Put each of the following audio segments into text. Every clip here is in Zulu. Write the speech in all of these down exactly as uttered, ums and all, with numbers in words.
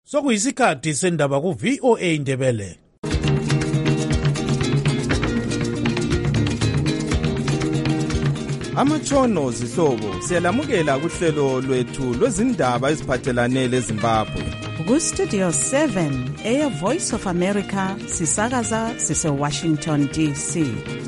Sokuyisikhathi sendaba ku V O A Ndebele. Amatshono zihlobo siyalamukela kuhlelo lwethu lwezindaba eziphathelane leZimbabwe. Ku Studio seven, Air Voice of America, sisakaza sise Washington D C.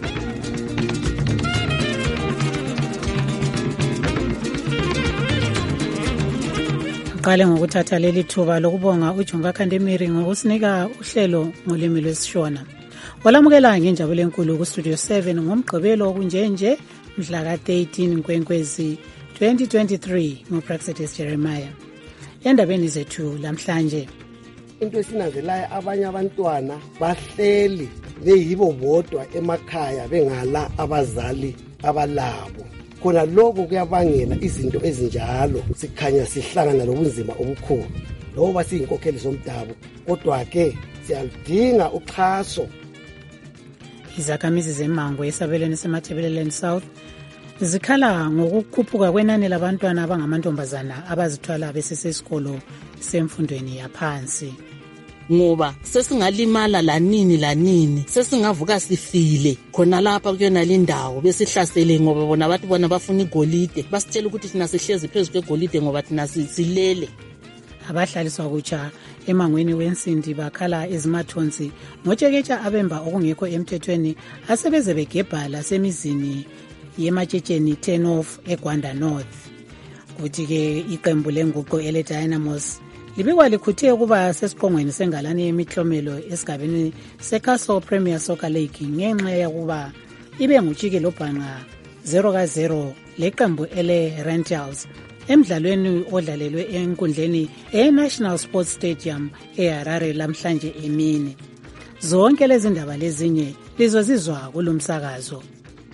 Qale ngokuthatha leli thuba lokubonga uJunga Khandemiri ngokusinika uhlelo ngolimi lwesishona. Walamukela ngenjabulo enkulu ku Studio seven ngomgqibelo okunjenje mhla ka thirteen Nkwenkwezi twenty twenty-three ngoPraxetis Jeremiah. Endabeni zethu lamhlanje, into esinazelayo abanye abantwana bahleli beyibo bodwa emakhaya bengala abazali abalabo. Khona lokho kuyabangela izinto ezinjalo, sikhanya sihlangana lobunzima obukhulu loba siyinkokheli zomdabu, kodwa ke siyalidinga uxhaso. Izakhamizi zeMango esabelweni seMathebeleleni South zikhala ngokukhuphuka kwenani labantwana abangamantombazana abazithwala besesesikolo semfundweni yaphansi. Ngoba sesingalimala lanini lanini, sesingavuka sifile khona lapha kuyona lindawo besihlasele ngoba bona abantu bona bafuna igolide, basitshela ukuthi thina sihlezi phezulu kwegolide ngoba thina silele. Abahlaliswa kutsha emangweni wensindi bakhala ezimathonsi ngotsheketsha abemba okungekho emthethweni asebeze begebhala semizini yematshetshenini ten off eGwanda North. Kuthi ke iqembu lenguqo ele Dynamos libikwa likhuthe ukuba sesiqongweni sengalane yemihlomelo esigabeni seCastle Premier Soccer League ngenxa yokuba ibe ngutshike lobhanqa zero ka zero leqembu ele Rentals emidlalweni odlalelwe enkundleni eNational Sports Stadium eHarare lamhlanje emini. Zonke lezi ndaba lezinye lizozizwa kulomsakazo.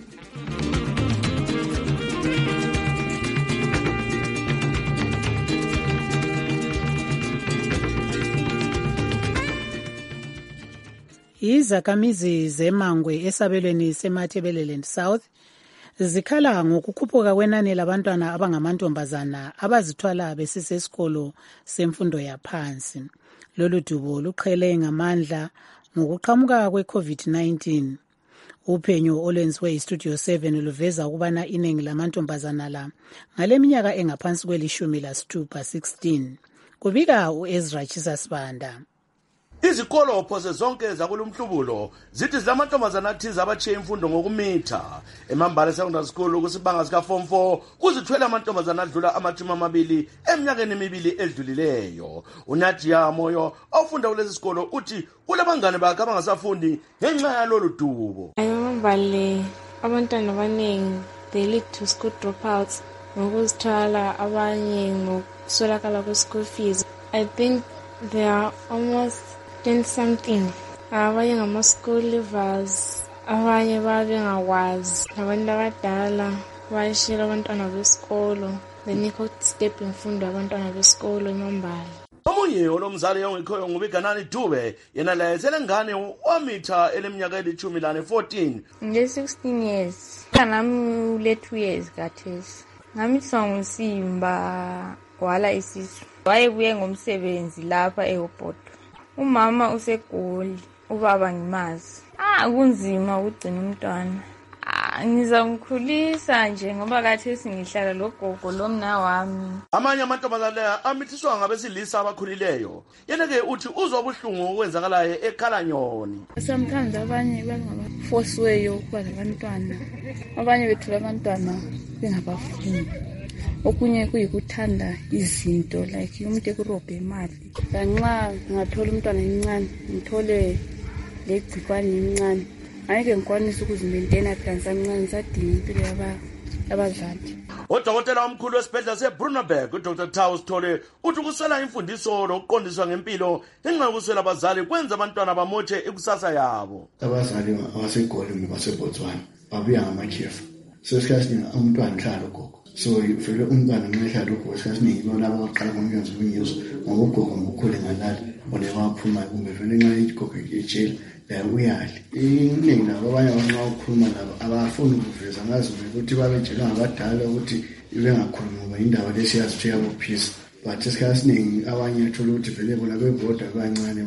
Izakhamizi zeMangwe esabelweni seMathebeleleni South zikhala ngokukhuphuka kwenani labantwana abangamantombazana abazithwala besisesikolo semfundo yaphansi. Lolu dubo luqhele ngamandla ngokuqhamuka kwe-COVID nineteen. Uphenyo olwenziwe iStudio seven luveza ukubana iningi lamantombazana la ngaleminyaka engaphansi kwelishumi lasithupha sixteen. Kubika uEzra Chisasibanda. Izikolo phose zonke zakulumhlubulo zithi zamantombazana athize abatshiye imfundo ngokumitha. Emambala Secondary School kusibanga sika form four kuzithwele amantombazana adlula amathumi amabili eminyakeni emibili edlulileyo. uNadia Moyo ofunda kulesi sikolo uthi kulabangane bakhe abangasafundi ngenxa yalolu dubo. Emambala abantwana abaningi they lead to school dropouts ngokuzithwala, abanye ngokuswelakala kwe-school fees. I think they are almost ten something. Abanye ngama-school leavers, abanye babengakwazi, abantu abadala bayishela abantwana besikolo, benikho step imfundo abantwana besikolo emambala. Omunye olomzali ongekhoyo nguBiganani Dube yena layezele ngane wamitha eleminyaka elithumi lane fourteen. Nge-sixteen years. Kanami ule two years kathesi. Ngamitha nguSimba wala isisu. Wayebuye ngomsebenzi lapha eHobhodo. Umama usegoli, ubaba ngimazi. Ah kunzima ukugcina umntwana. Ah ngizamkhulisa nje ngoba kathesi ngihlala logogo lomna wami. Amanye amantombazana amithiswa ngabesilisa abakhulileyo. Yena ke uthi uzwa ubuhlungu okwenzakalayo eKhalanyoni. Sometimes abanye bangabafosiweyo ukuba labantwana. Abanye bethu labantwana bengabafuni. Okunye kuyikuthanda izinto like umuntu ekurobhe imali. Lanxa ngathola umntwana emncane, ngithole legcikwane emncane, ayike ngikwanisa ukuzimaintaina kansa emncane sadinga impilo yabazali. Udokotela omkhulu wesibhedlela seBrunaberg uDr Taus Thole uthi ukuswela imfundiso lokuqondiswa ngempilo ngenxa yokuswela abazali kwenza abantwana bamotshe ikusasa yabo. Abazali abasegoli baseBotswana babuya ngamajefu. Sesikhathini umntwana uhlala ugogo. So vele umntwana nxa ehlala ugogo sesikhathini yibona abaqala ngomnyanzo wonyuzo ngoba ugogo ngokukhule ngalala bona baphuma kumbe vele nxa igogo ejele la uyali. Iningi nabo abanye nxa ukhuluma nabo abafuni ukuveza ngazi ukuthi babejela ngabadala ukuthi bengakhulumi ngoba indaba lesiyazi ukuthi yabophisa but isikhathi abanye athola ukuthi vele bona bevota abancane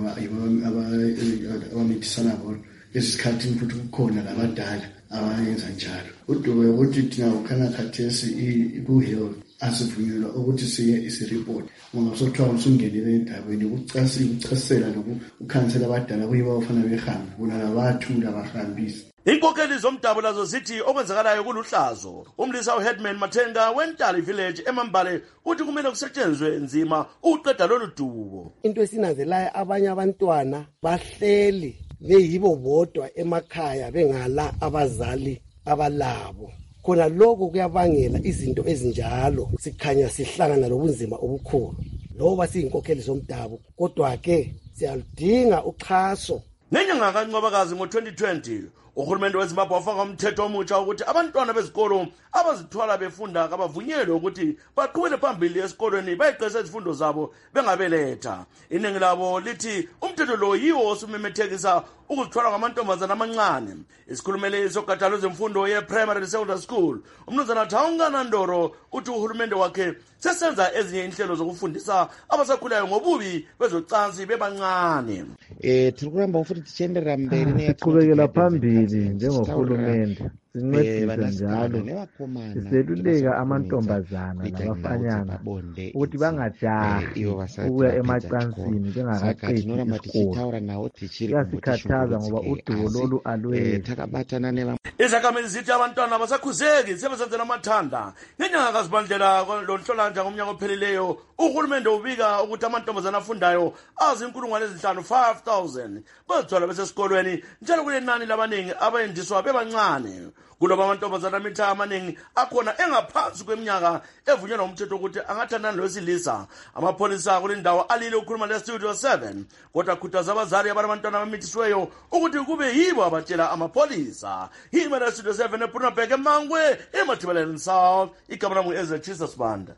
abamithisana bona esikhathini futhi kukhona labadala abayenza njalo. Udube ukuthi thina ukhana khathesi ku-health asivunyelwa ukuthi siye isireport ngoba sokuthiwa usungenile endaweni ukucasela nokukhansela abadala kuyiba ufana behambe bona labathula abahambisi. Inkokeli zomdabu lazo zithi okwenzakalayo kuluhlazo. Umlisa uHeadman Mathenga weNtali Village eMambale uthi kumele kusetshenzwe nzima ukuqeda lolu dubo. Into esinanzelayo abanye abantwana bahleli beyibo bodwa emakhaya bengala abazali abalabo. Khona lokho kuyabangela izinto ezinjalo sikhanya sihlangana lobunzima obukhulu. Loba siyinkokheli zomdabu kodwa ke siyaludinga uxhaso. Nenyanga kaNcwabakazi ngo-twenty twenty uhulumende weZimbabwe wafaka umthetho omutsha ukuthi abantwana bezikolo abazithwala befunda kabavunyelwe ukuthi baqhubele phambili esikolweni bayiqese izifundo zabo bengabeletha. Iningi labo lithi umthetho lo yiwo osumemethekisa ukuzithwala kwamantombazana amancane. Isikhulumeli sogatsha lwezemfundo ye-primary secondary school umnumzana Thawungana Ndoro uthi uhulumende wakhe sesenza ezinye inhlelo zokufundisa abasakhulayo ngobubi bezocansi bebancane. Eh tirikuramba futhi tichienderera mberi neyaqhubekela phambili njengohulumende sincedisa njalo siseluleka amantombazana labafanyana ukuthi bangajahi ukuya emacansini bengakaqedi isikolo. Kuyasikhathaza ngoba udubo lolu alwele. Izakhamizi zithi abantwana basakhuzeki sebesenzela amathanda. Ngenyanga kaZibandlela lonhlolanja ngomnyaka ophelileyo uhulumende ubika ukuthi amantombazana afundayo azinkulungwane ezinhlanu five thousand bazithola besesikolweni njalo kunenani labaningi abayendiswa bebancane. Kuloba amantombazana amitha amaningi akhona engaphansi kweminyaka evunyelwa umthetho ukuthi angathandana lowesilisa. Amapholisa kule ndawo alile ukukhuluma leStudio seven kodwa khuthaza abazali abantwana abamithisiweyo ukuthi kube yibo abatshela amapholisa. Yimele leStudio seven eBrunaberg eMangwe eMathibeleni South. Igama lami Ezra Jesus Banda.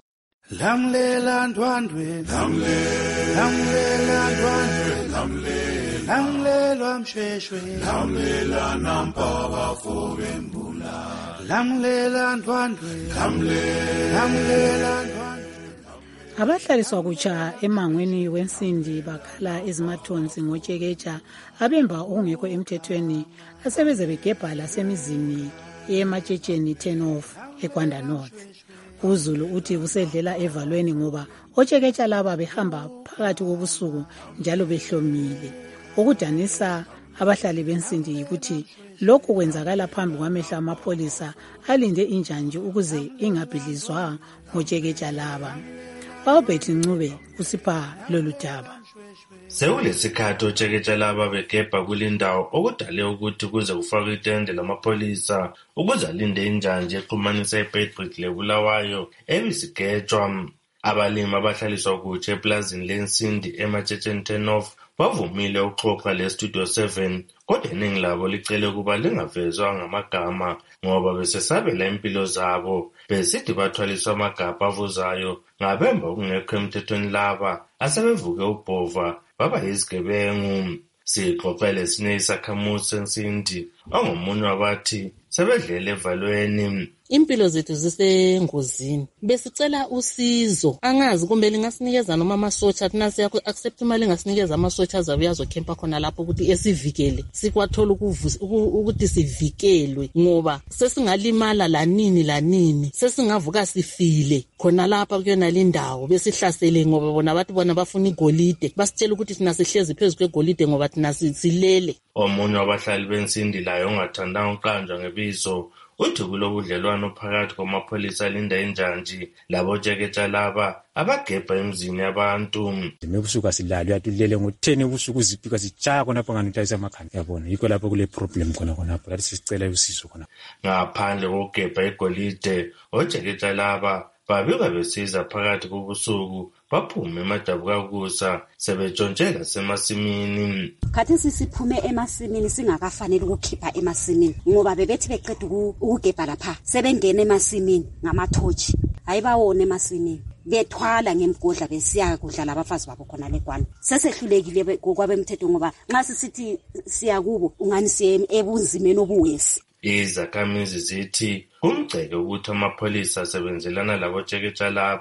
Lamlela ndwandwe lamlela lamlela ndwandwe lamlela lamlela msheshwe lamlela nampaba fobembula lamlela ndwandwe lamlela lamlela ndwandwe. Abahlaliswa kutsha emangweni wensindi bakhala izimathonsi ngotsheketsha abemba okungekho emthethweni asebeze begebha lasemizini yematshetshen ten off eGwanda North. uZulu uthi kusedlela evalweni ngoba otsheketsha laba behamba phakathi kobusuku njalo behlomile. Ukudanisa abahlali bensindi ukuthi lokhu kwenzakala phambi kwamehlo amapholisa alinde injanji ukuze ingabhidlizwa ngotsheketsha laba. Albert Ncube usipha lolu daba. Sekulesikhathi otsheketsha laba begebha kulindawo okudale ukuthi kuze kufakwe itende lamapholisa ukuze alinde injanje exhumanisa iBedford leBulawayo ebisigejwa. Abalimi abahlaliswa kutshe eplazini lensindi ematshetshen ten off bavumile ukuxoxa leStudio seven kodwa iningi labo licele kuba lingavezwa ngamagama ngoba besesabela impilo zabo. Besithi bathwaliswa amagabha avuzayo ngabemba okungekho emthethweni laba asebevuke ubhova baba yizigebengu. Sixoxele sinye isakhamuzi sensindi ongomunye wabathi sebedlele evalweni. Impilo zethu zisengozini. Besicela usizo. Angazi kumbe lingasinikeza noma amasotsha thina siya ku accept imali ngasinikeza amasotsha azabe yazokhempa khona lapho ukuthi esivikele. Sikwathola ukuthi sivikelwe ngoba sesingalimala lanini lanini. Sesingavuka sifile khona lapha kuyona lindawo besihlasele ngoba bona bathi bona bafuna igolide. Basitshela ukuthi thina sihlezi phezulu kwegolide ngoba thina silele. Omunye wabahlali bensindi layo ongathandanga uqanjwa ngebizo uthi kulobudlelwano phakathi kwamapholisa linda injanji labo tsheketsha laba abagebha emzini yabantu. Mebusuku asilali uyatulele ngo-ten ebusuku zipika sitshaya khonapho ngani utayisa amakhanda yabona yikho lapho kule problem khona khonapho lathi sisicela usizo khona. Ngaphandle kokugebha igolide otsheketsha laba babika besiza phakathi kobusuku baphume emadabukakusa sebetshontshela semasimini. Khathi sisiphume emasimini singakafanele ukukhipha emasimini ngoba bebethi beqeda ukugebha lapha sebengena emasimini ngamathochi ayibawona emasimini bethwala ngemgodla besiya kudla labafazi babo khona leGwanda. Sesehlulekile kwabemthetho ngoba nxa sisithi siya kubo ungani siye ebunzimeni obuwesi. Izakhamizi zithi kumgceke ukuthi amapholisa asebenzelana labo tsheketsha laba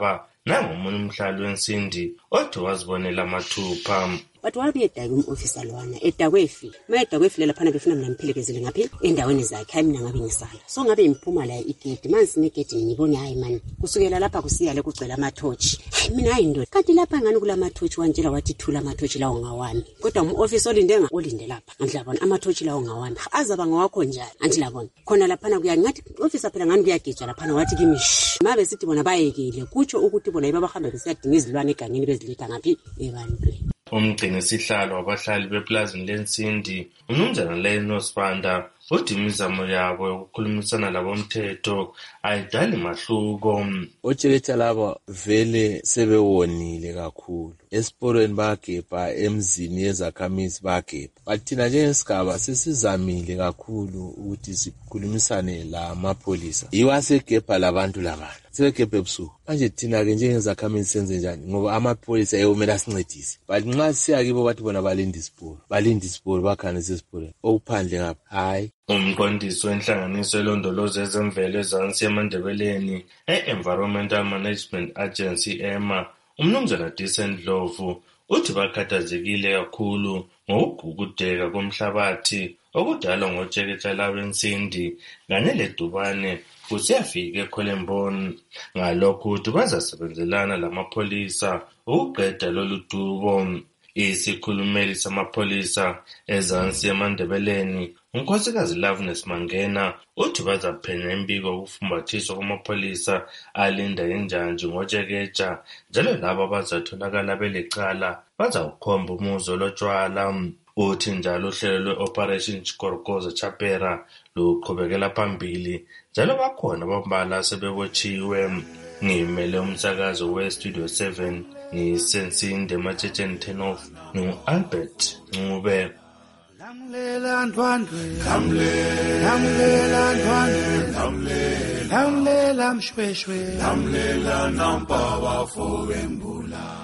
nangomunye umhlali wensimbi othi wazibonela amathupha. But wabuye edakwe umofisa lwana edakwe efile ma edakwe efile laphana befuna mina ngiphelezele ngaphi endaweni zakhe hayi mina ngabe ngisala so ngabe ngiphuma la igedi mansi negedi ngibone hayi mani kusukela lapha kusiya le kugcwele amathochi hayi mina hayi ndoda kanti lapha ngani kula mathochi wanjela wathi thula amathochi lawo ngawami kodwa umofisa olinde nga olinde lapha ngidlabona amathochi lawo ngawami azaba ngawakho njalo andilabona khona laphana kuya ngathi officer phela ngani kuyagejwa laphana wathi kimi mabe sithi bona bayekile kutsho ukuthi bona ibabahamba besiyadinga izilwane egangeni beziletha ngaphi ebantwini. Umgcini sihlalo wabahlali beplazini lensindi umnumzana Leno Spanda uthi imizamo yabo yokukhulumisana labomthetho ayidali mahluko. Otsheletsha laba vele sebewonile kakhulu esiporweni bagebha emzini yezakhamizi bagebha bathina njengesigaba sesizamile kakhulu ukuthi sikhulumisane la mapolisa iwasegebha labantu labana sebegebhe ebusuku manje thina ke njengezakhamizi senze njani ngoba amapolisa ayomela sincedise but nxa siya kibo bathi bona balinde isiporo balinde isiporo bakhanise isiporo okuphandle ngapha hayi. Umqondisi wenhlanganiso elondoloza ezemvelo ezansi eMandebeleni e-Environmental Management Agency EMA umnumzana Decent Dlovu uthi bakhathazekile kakhulu ngokugugudeka komhlabathi okudalwa ngotsheketsha lwensindi kanye ledubane kusiyafika eKholemboni ngalokho uthi bazasebenzelana lamapolisa ukuqeda lolu dubo. Isikhulumeli samapholisa ezansi eMandebeleni unkosikazi Loveness Mangena uthi bazaphenya imbiko ukufumbathiswa kwamapholisa alinda injanji ngotsheketsha njalo labo bazatholakala belecala bazawukhomba umuzo lotshwala. Uthi njalo uhlelo lwe-Operation Chikorokoza Chapera luqhubekela phambili njalo bakhona bambala sebebotshiwe. Ngimele umsakazo we-Studio seven ngisensinde Matshetsheni Tenof no-Albert Ncube. Lamlela ndwandwe lamlela ndwandwe lamlela mshweshwe lamlela nampa bafo bembula.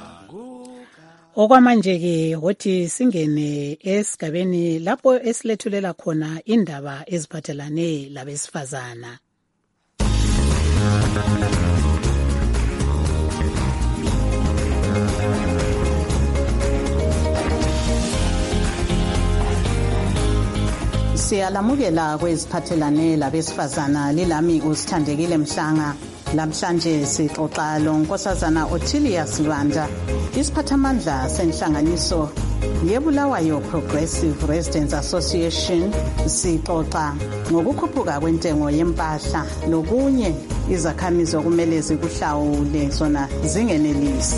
Okwamanje-ke hothi singene esigabeni lapho esilethulela khona indaba eziphathelane labesifazana. Siyalamukela kweziphathelane labesifazana lilami uSithandekile Mhlanga. Lamhlanje sixoxa lonkosazana Ottilia Sibanda isiphathamandla senhlanganiso yeBulawayo Progressive Residents Association. Sixoxa ngokukhuphuka kwentengo yempahla lokunye izakhamizi okumele zikuhlawule zona zingenelisi.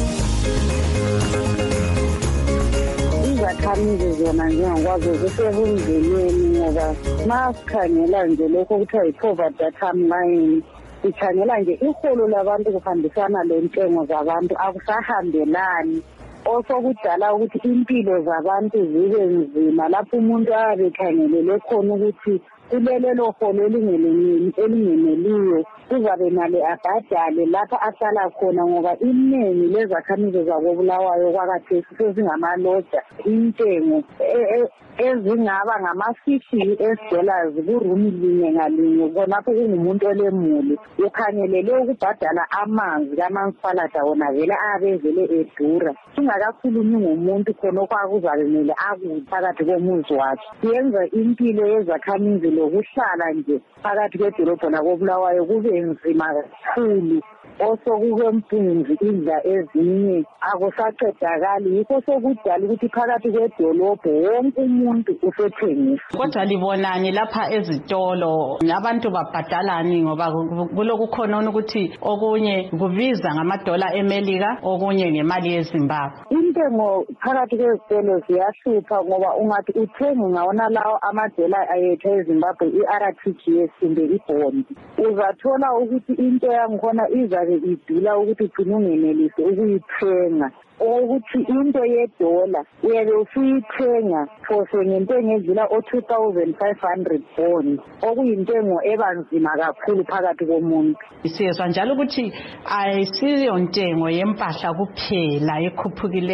Izakhamizi zona ngiyakwazi kusebunzelweni ngoba masikhangela nje lokho kuthiwa yi-poverty timeline sikhangela nje iholo labantu kuhambisana lentengo zabantu akusahambelani osokudala ukuthi impilo zabantu zibe nzima lapho umuntu abekhangelele khona ukuthi kulelelo holo elingeneliyo kuzabe nale abhadale lapha ahlala khona ngoba iningi lezakhamizi zakoBulawayo kwakathesi sezingamaloja intengo ezingaba ngama-fifty U S dollars kurumi linye ngalinye khonapho kungumuntu olemuli ukhangelele ukubhadala amanzi kaMansfalada wona vele abevele edura singakakhulumi ngomuntu khona okwakuzabe mele akudla phakathi komuzi wakhe yenza impilo yezakhamizi lokuhlala nje phakathi kwedolobho lakoBulawayo kube nzima kakhulu osokukempunzi indla ezinye akusaqedakali yikho sokudala ukuthi phakathi kwedolobho wonke umuntu usethengisa. Kodwa libonani lapha ezitolo abantu babhadalani ngoba kulokukhona ukuthi okunye kubiza ngamadola eMelika okunye ngemali yeZimbabwe. Intengo phakathi kwezitolo ziyahlupha ngoba ungathi uthenga ngawona lawo amadola ayethu eZimbabwe i-R T G S kumbe ibhondi uzathola ukuthi into yangikhona izabe idula ukuthi ugcine ungenelisi ukuyithenga ukuthi into yedola uyabe usuyithenga for ngentengo edlula o-two thousand five hundred bond okuyintengo ebanzima kakhulu phakathi komuntu. Siyezwa njalo ukuthi ayisiyo ntengo yempahla kuphela ekhuphukileyo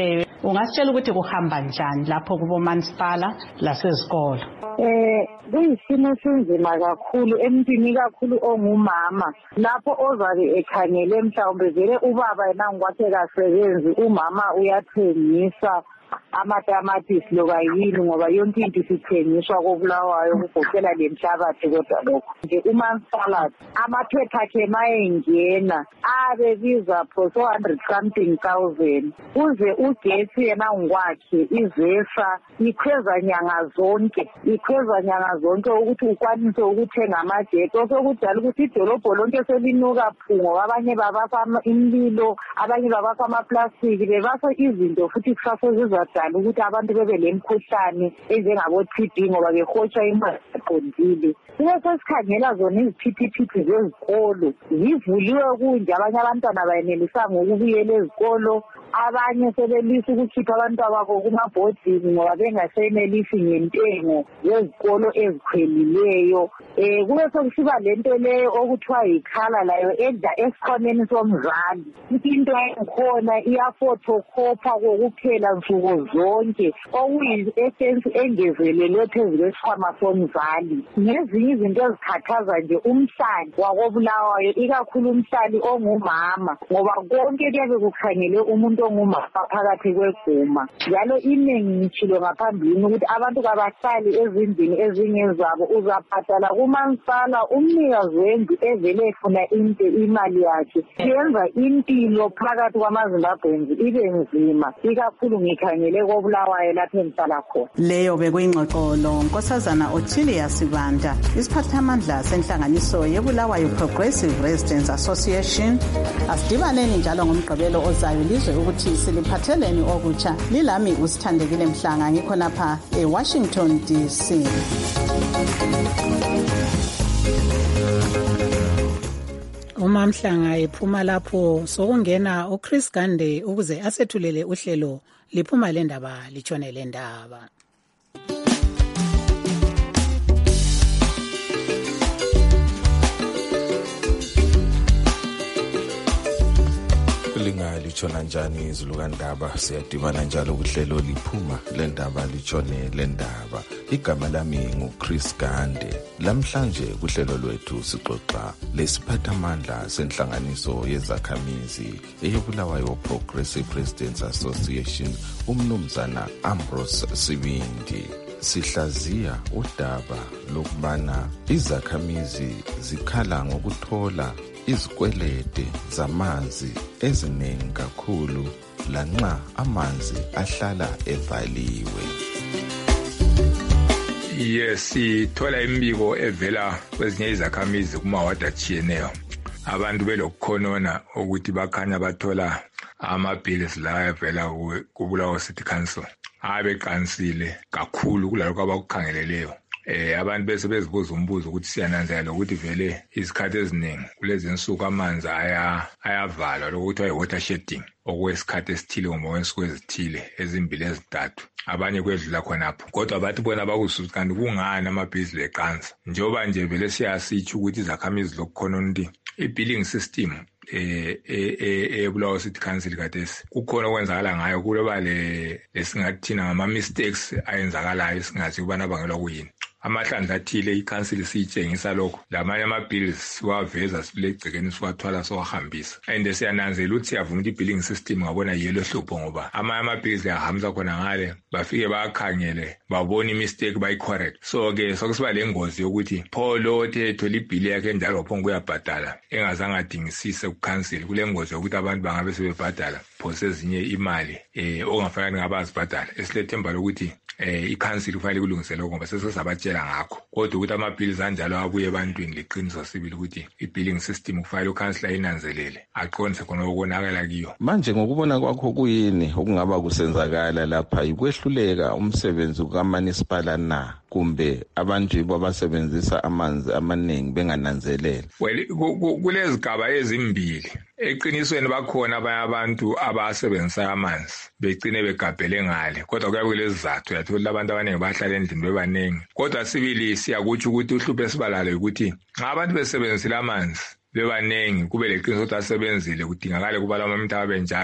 ungasitshela ukuthi kuhamba njani lapho kubomasipala lasezikolo? Eh kuyisimo sinzima kakhulu emntwini kakhulu ongumama lapho ozabe ekhangele mhlawumbe vele ubaba yena ngokwakhe kasebenzi umama uyathengisa amatamatisi loba yini ngoba yonke into isithengiswa koBulawayo kugoqela lenhlabathi kodwa lokho nje umasipala amaphepha akhe mayengena abebiza for four hundred something thousand uze ugesi yena ngokwakhe izesa ikhweza nyanga zonke ikhweza nyanga zonke ukuthi ukwanise ukuthenga amajeto sokudala ukuthi idolobho lonke selinuka phungo abanye babasa imlilo abanye babasa amaplastic bebasa izinto futhi kusasa zizadala ukuthi abantu bebe lemkhuhlane enjengabo T B ngoba behotsha imali eqondile. Kube sesikhangela zona iziphithi zezikolo zivuliwe kunje abanye abantwana bayenelisa ngokubuyela ezikolo abanye sebelisa ukukhipha abantu ababo kumabhodini ngoba bengasenelisi ngentengo yezikolo ezikhwelileyo. Eh kube sokusiba lento leyo okuthiwa yikhala layo edla esikhoneni somzali into enkhona iyafotokopha kokuphela nsuku zonke okuyi-essence engezelelwe phezulu kwesikhwama somzali. Ngezinye izinto ezikhathaza nje umhlali wakoBulawayo ikakhulu umhlali ongumama ngoba konke kuyabe kukhangele umuntu ongumama phakathi kweguma njalo iningi ngitshilo ngaphambilini ukuthi abantu kabahlali ezindlini ezingezabo uzabhadala kumasipala umnikazi wendlu evele efuna into imali yakhe yenza impilo phakathi kwamaZimbabweans ibe nzima ikakhulu ngikhangele koBulawayo lapho engihlala khona. Leyo bekuyingxoxo lo Nkosazana Ottilia Sibanda isiphathamandla senhlanganiso yeBulawayo Progressive Residents Association. Asidibaneni njalo ngomgqibelo ozayo lizwe ukuthi siliphatheleni okutsha. Lilami usithandekile Mhlanga ngikhonapha eWashington D C. Uma Mhlanga ephuma lapho sokungena uChris Gande ukuze asethulele uhlelo liphuma lendaba litshone lendaba. Linga lichona njani izulukandaba siyadibana njalo kuhlelo liphuma lendaba lichone lendaba. Igama lami nguChris Gande. Lamhlanje kuhlelo lwethu sixoxa lesiphathamandla senhlanganiso yezakhamizi eyoBulawayo Progressive Residents Association umnumzana Ambrose Sibindi. Sihlaziya udaba lokubana izakhamizi zikhala ngokuthola izikwelede zamanzi eziningi kakhulu lanxa amanzi ahlala evaliwe. Yes, sithola imbiko evela kwezinye izakhamizi kumawadi atshiyeneyo. Abantu belokukhonona ukuthi bakhanya bathola amabhilisi la evela kuBulawayo City Council abeqansile kakhulu kulalokho abakukhangeleleyo. Eh abantu bese bezibuza umbuzo ukuthi siyananzela ukuthi vele isikhathi eziningi kulezi insuku amanzi aya ayavalwa lokuthi ayi water shedding okwesikhathi esithile ngoba wensuku ezithile ezimbili ezintathu abanye kwedlula khonapho kodwa bathi bona bakusuthi kanti kungani amabhizi leqansa njoba nje vele siyasitsho ukuthi izakhamizi lokukhona undi i-billing system eh eh eBulawayo City Council kadesi kukhona okwenzakala ngayo kuloba le lesingathina ngama mistakes ayenzakalayo singathi ubana bangelwa kuyini. Amahlandla athile i-council siyitshengisa lokho lamanye ama-bills siwaveza silegcekeni siwathwala siwahambisa and siyananzela ukuthi siyavuma ukuthi i-billing system ngabona yelo hlupho ngoba amanye ama-bills ayahambisa khona ngale bafike bakhangele babona i-mistake bayi-correct. So-ke sokusiba le ngozi yokuthi pho lo othe ethola ibhili yakhe njalo waphonga uyabhadala engazange adingisise ku-council kule ngozi yokuthi abantu bangabe sebebhadala pho sezinye imali eh ongafanele ngabazibhadala. Esilethemba lokuthi eh i-council kufanele kulungisele ngoba sesesabatshela ngakho kodwa ukuthi ama-bills anjalo abuye ebantwini liqiniso sibili ukuthi i-billing system kufanele ukansela inanzelele aqondise khona okonakala kiyo. Manje ngokubona kwakho kuyini okungaba kusenzakala lapha ikwehluleka umsebenzi kaMunicipal na kumbe abantu ibo abasebenzisa amanzi amaningi bengananzelela? Well kulezi gaba ezimbili eqinisweni bakhona abanye abantu abasebenzisa amanzi begcine begabhele ngale kodwa kuyabe kulezizathu yathola abantu abaningi bahlala endlini bebaningi kodwa sibili siyakutsho ukuthi uhlupho esibalalo ukuthi nxa abantu besebenzisile amanzi bebaningi kube leqiniso ukuthi asebenzile kudingakala kuba lama mitha abenjalo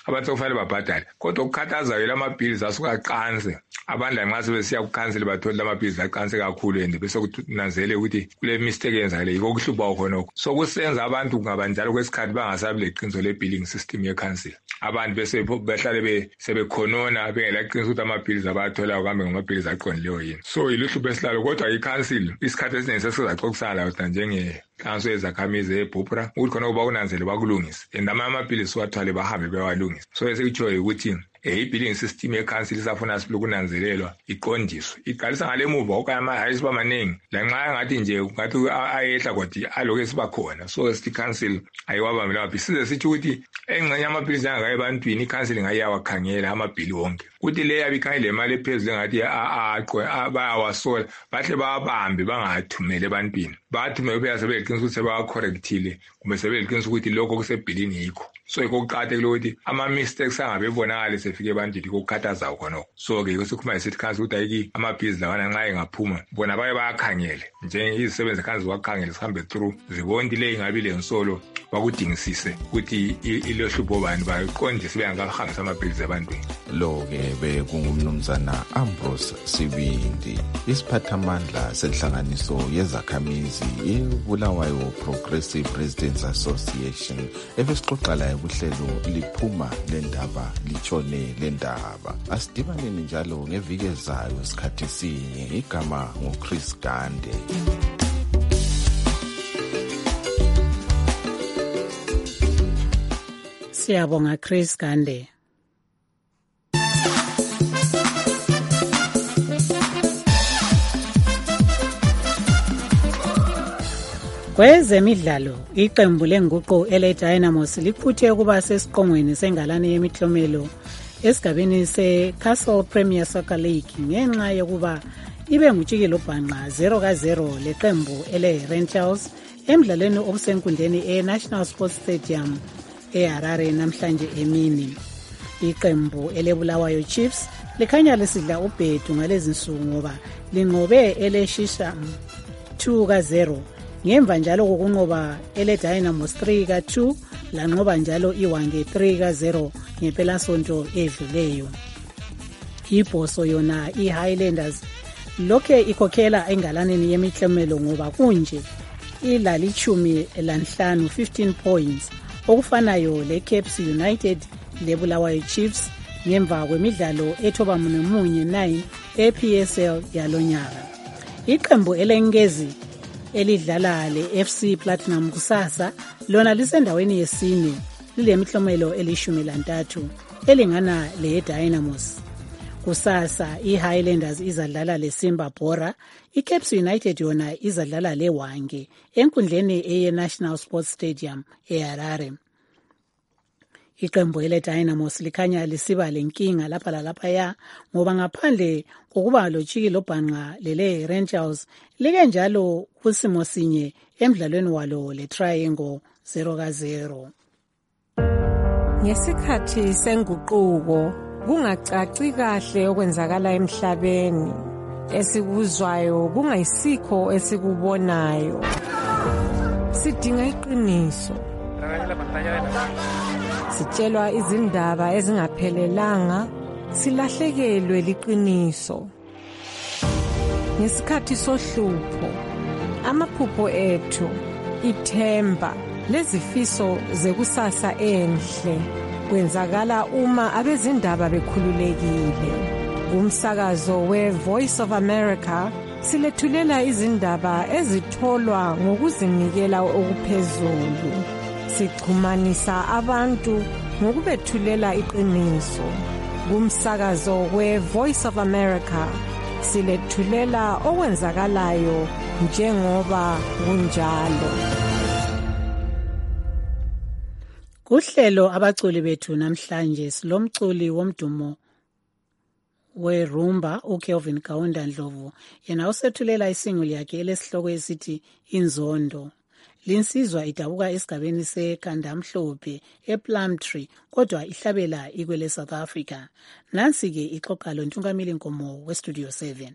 abantu sokufanele babhadale kodwa ukukhathazayo lamaphilisi asuka aqanse abantu lanxa sebesiya kukhansela bathola lamaphilisi aqanse kakhulu and bese kunanzele ukuthi kule mistake yenzakale yiko kuhlupha khonokho so kusenza abantu kungaba njalo kwesikhathi bangasabi leqiniso le billing system yekhansela abantu bese behlale be sebekhonona bengela iqiniso ukuthi amaphilisi abathola kambe ngamaphilisi aqondileyo yini so iluhlupho esilalo kodwa ikhansela isikhathi esiningi sesizaxoxisana layo njenge kanso ezakhamizi eBupra ukuthi khona kuba kunanzele bakulungisa and amanye amaphilisi wathwale bahambe bewalungisa so esikutshoyo ukuthi eh i-billing system yekhansela isafuna sibile kunanzelelwa iqondiswe iqalisa ngale muva okanye ama-hayisi bamaningi lanxa ngathi nje ngathi ayehla kodwa aloku esiba khona so sithi ikhansela ayiwabambela amaphilisi size sithi ukuthi engxenye amaphilisi angakaye ebantwini ikhansela ingayiyawakhangela amabhili wonke kuthi le yabikhangele imali ephezulu engathi aqwe bayawasola bahle bawabambe bangathumele ebantwini bathumele kuphela sebeleqinisa ukuthi sebawacorrectile kumbe sebeleqinisa ukuthi lokho kusebhilini yikho so ikuqakathekile ukuthi ama-mistakes angabe ebonakale sefike ebantwini kokukhathazayo khonokho so-ke kusikhuluma isithi khansi ukuthi ayiki amabhizi lawana nxa engaphuma bona baye bayakhangele njengezisebenzi khansi wakhangele sihambe through zibona ukuthi le ingabi lensolo bakudingisise ukuthi ilohlupho bani baqondise bengakahangisa amabhizi ebantwini lo-ke bekungumnumzana Ambrose Sibindi isiphathamandla senhlanganiso yezakhamizi yeBulawayo Progressive Residents Association ebesixoxa layo kuhlelo liphuma lendaba litshone lendaba asidibaneni njalo ngeviki ezayo isikhathi sinye igama nguChris Gande. Siyabonga Chris Gande. Kwezemidlalo iqembu lenguqu ele Dynamos liphuthe ukuba sesiqongweni sengalane yemihlomelo esigabeni se-Castle Premier Soccer League ngenxa yokuba ibe ngutshikilo bhanqa zero ka zero leqembu ele Rangers emdlalweni obusenkundleni e-National Sports Stadium eHarare namhlanje emini. Iqembu ele Bulawayo Chiefs likhanya lisidla ubhedu ngalezi nsuku ngoba linqobe ele Shisham two ka zero ngemva njalo kokunqoba ele Dynamos three ka two lanqoba njalo iWange three ka zero ngempelasonto edluleyo. Ibhoso yona iHighlanders lokhe ikhokhela engalaneni yemihlomelo ngoba kunje ilalichumi lanhlanu fifteen points okufanayo leCaps United leBulawayo Chiefs ngemva kwemidlalo ethoba munye nine e-P S L yalonyaka. Iqembu elengezi elidlala le-F C Platinum kusasa lona lisendaweni yesine lilemihlomelo elishumi lantathu elingana le-Dynamos. Kusasa iHighlanders izadlala leSimba Bora, iCaps United yona izadlala leWange enkundleni eye-National Sports Stadium eHarare. Iqembu ele Dynamos likhanya lisiba lenkinga lapha lalaphaya ngoba ngaphandle kokuba lojikilo bhanqa lele Rangers like njalo kusimo sinye emdlalweni walo le Triangle zero ka zero. Ngesikhathi senguquko kungacaci kahle okwenzakala emhlabeni esikuzwayo kungayisikho esikubonayo sidinga iqiniso sitshelwa izindaba ezingaphelelanga silahlekelwe liqiniso ngesikhathi sohlupho amaphupho ethu ithemba lezifiso zekusasa enhle kwenzakala uma abezindaba bekhululekile. Umsakazo we-Voice of America silethulela izindaba ezitholwa ngokuzinikela okuphezulu. Sichumanisa abantu ngokubethulela iqiniso. Umsakazo we-Voice of America silethulela okwenzakalayo njengoba kunjalo. Kuhlelo abaculi bethu namhlanje silomculi womdumo werumba uKelvin Kaunda Ndlovu yena usethulela isinguli yakhe elesihloko esithi Inzondo. Linsizwa idabuka esigabeni seKandamhlophe ePlumtree kodwa ihlabela ikwele South Africa. Nansi ke ixoxa lo Ntungamili Nkomo weStudio seven.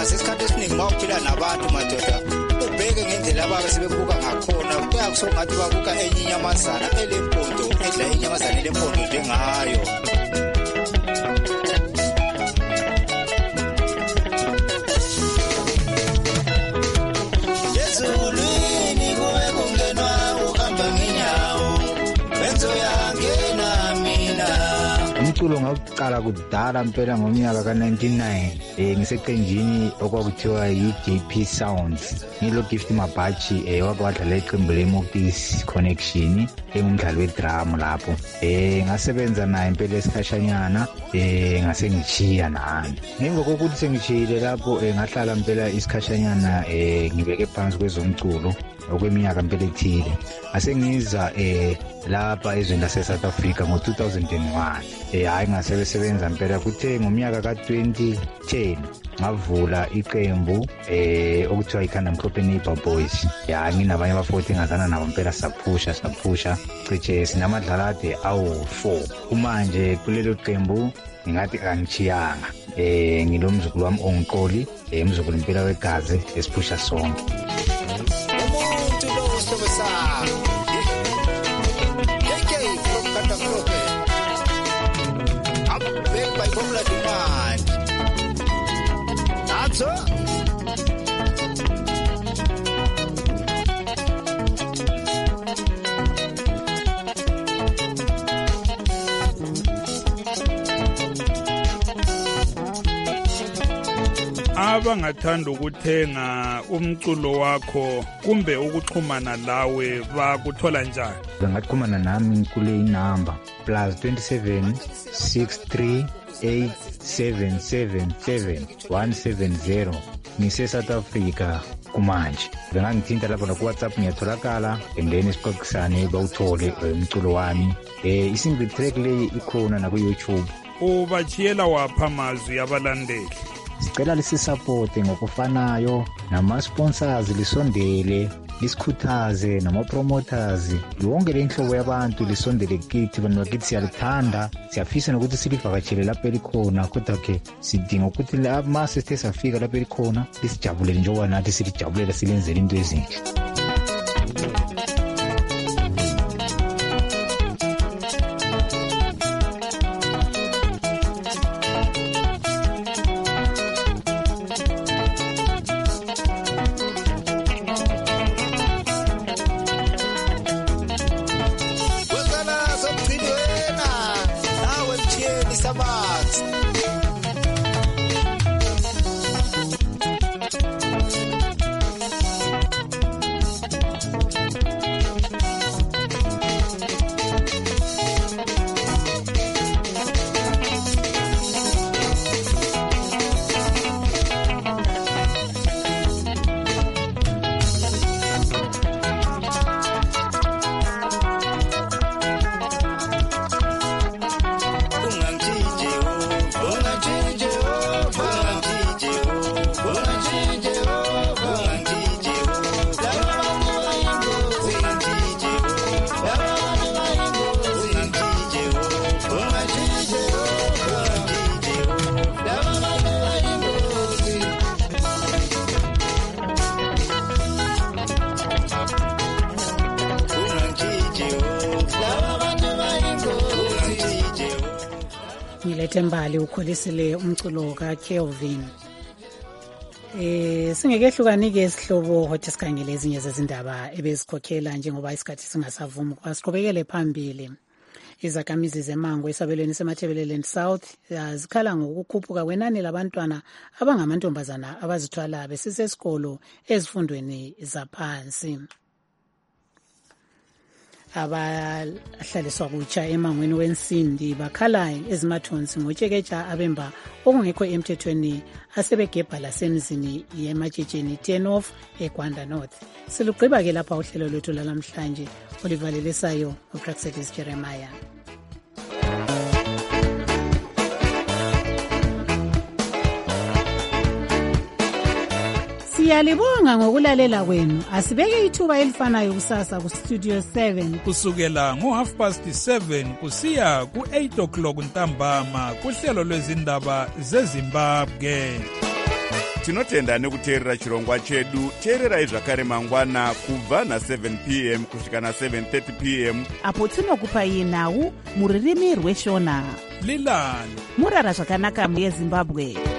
wazi isikhathi esiningi uma uphila nabantu madoda ubheke ngendlela ababe sebebuka ngakhona kuyakusengathi babuka enye inyamazana elempondo edla inyamazana elempondo njengayo. Ezulwini kuwe kungenwa uhamba ngenyawo benzo yangena mina. Umculo ngawuqala kudala mpela ngomnyaka ka nineteen ninety eh ngiseqenjini okwakuthiwa yi-J P Sounds ngilo Gift Mabachi eh wake wadlala iqembu le-Moktis Connection engumdlali we-drum lapho eh ngasebenza naye impela esikhashanyana eh ngase ngichiya nami. Ngemva kokuthi sengichiyile lapho eh ngahlala mpela isikhashanyana eh ngibeke phansi kwezomculo okweminyaka mpela ethile. Asengiza eh lapha ezweni lase South Africa ngo two thousand one eh hayi ngasebenza mpela kuthe ngomnyaka ka twenty ten ngavula iqembu eh okuthiwa ikhanda mhlophe Neighbor Boys. Ya nginabanye abafowethu engazana nabo mpela saphusha saphusha cishe sinamadlalade awu four. Kumanje kulelo qembu ngingathi angichiyanga eh ngilomzukulu wami ongiqoli eh umzukulu impela wegazi esiphusha sonke. Umuntu lo usobesa by popular demand. That's all. Abangathanda ukuthenga umculo wakho kumbe ukuxhumana lawe bakuthola njani? Bangaxhumana nami kule inamba plus twenty-seven sixty-three eight seven seven seven one seven zero. Ngise South Africa kumanje. Bengangithinta lapho na ku WhatsApp ngiyatholakala and then isixoxisane bawuthole umculo wami. Eh isingle track le ikhona na ku YouTube. Ubachiyela wapha amazwi abalandeli. Sicela lisisupport ngokufanayo nama-sponsors lisondele lisikhuthaze nama-promoters yonke le nhlobo yabantu lisondele kithi bantu bakithi siyalithanda siyafisa nokuthi silivakatshele lapho elikhona kodwa-ke sidinga ukuthi ma sesithe safika lapho elikhona lisijabulele njengoba nathi silijabulela silenzele into ezinhle. Ngilethembali ukholisile umculo ka Kelvin. Eh singekehlukanike isihlobo hothi sikhangele ezinye zezindaba ebesikhokhela njengoba isikhathi singasavumi kwasiqhubekele phambili. Izakhamizi zeMango esabelweni seMathebeleland South zikhala ngokukhuphuka kwenani labantwana abangamantombazana abazithwala besisesikolo ezifundweni zaphansi. Abahlaliswa kutsha emangweni wensindi bakhala ezimathonsi ngotshekeja abemba okungekho emthethweni asebegebha lasemzini yematshitsheni ten off eGwanda North. Silugqiba ke lapha uhlelo lwethu lalamhlanje olivalelisayo uPraxedis Jeremiah. Siyalibonga ngokulalela kwenu. Asibeke ithuba elifanayo kusasa ku Studio seven kusukela ngo half past seven kusiya ku eight o'clock ntambama kuhlelo lwezindaba zeZimbabwe. tinotenda nekuteerera chirongwa chedu. teererai zvakare mangwana kubva na-seven p m kusvika na-seven thirty p m apo tinokupai nhau muririmi rweshona. lilani murara zvakanaka muyezimbabwe.